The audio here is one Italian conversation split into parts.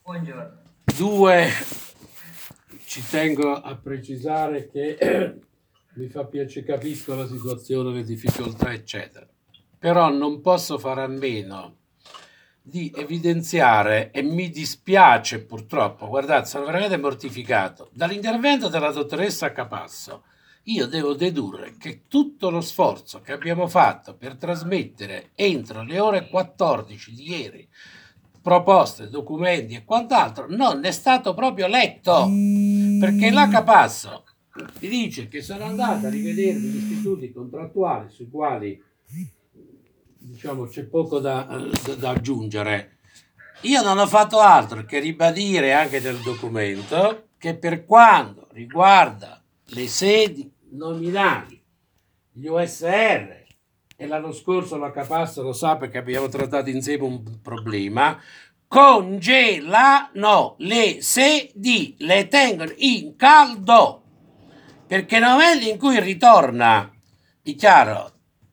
Buongiorno. Due, ci tengo a precisare che mi fa piacere, capisco la situazione, le difficoltà, eccetera. Però non posso fare a meno di evidenziare, e mi dispiace purtroppo, guardate, sono veramente mortificato, dall'intervento della dottoressa Capasso. Io devo dedurre che tutto lo sforzo che abbiamo fatto per trasmettere entro le ore 14 di ieri proposte, documenti e quant'altro non è stato proprio letto, perché la Capasso mi dice che sono andata a rivedermi gli istituti contrattuali sui quali diciamo c'è poco da aggiungere. Io non ho fatto altro che ribadire anche nel documento che per quanto riguarda le sedi nominali, gli USR, e l'anno scorso la Capasso lo sa perché abbiamo trattato insieme un problema, congelano le sedi, le tengono in caldo, perché nel momento in cui ritorna, è chiaro,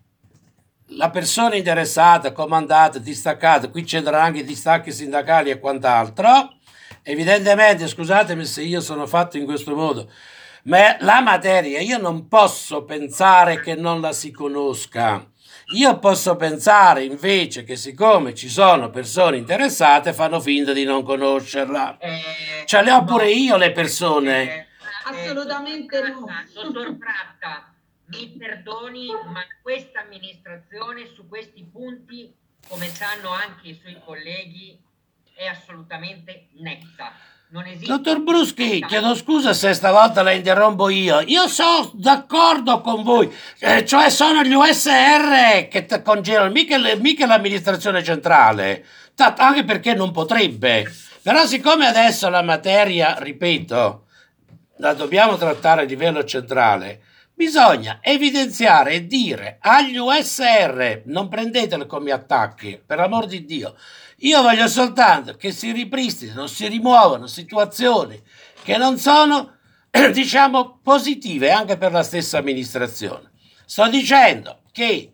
la persona interessata, comandata, distaccata, qui c'entrano anche distacchi sindacali e quant'altro, evidentemente, scusatemi se io sono fatto in questo modo, ma la materia io non posso pensare che non la si conosca. Io posso pensare invece che siccome ci sono persone interessate fanno finta di non conoscerla. Ce le ho pure io le persone. Assolutamente no. Dottor Fratta, mi perdoni, ma questa amministrazione su questi punti, come sanno anche i suoi colleghi, è assolutamente netta. Non esiste. Dottor Bruschi, chiedo scusa se stavolta la interrompo io. Io sono d'accordo con voi, cioè sono gli USR che congelano, mica l'amministrazione centrale, anche perché non potrebbe. Però siccome adesso la materia, ripeto, la dobbiamo trattare a livello centrale, bisogna evidenziare e dire agli USR, non prendetelo come attacchi, per amor di Dio. Io voglio soltanto che si ripristinino, si rimuovano situazioni che non sono, diciamo, positive anche per la stessa amministrazione. Sto dicendo che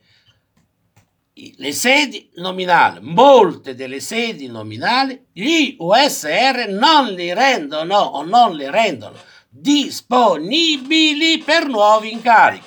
le sedi nominali, molte delle sedi nominali, gli USR non li rendono o non le rendono disponibili per nuovi incarichi.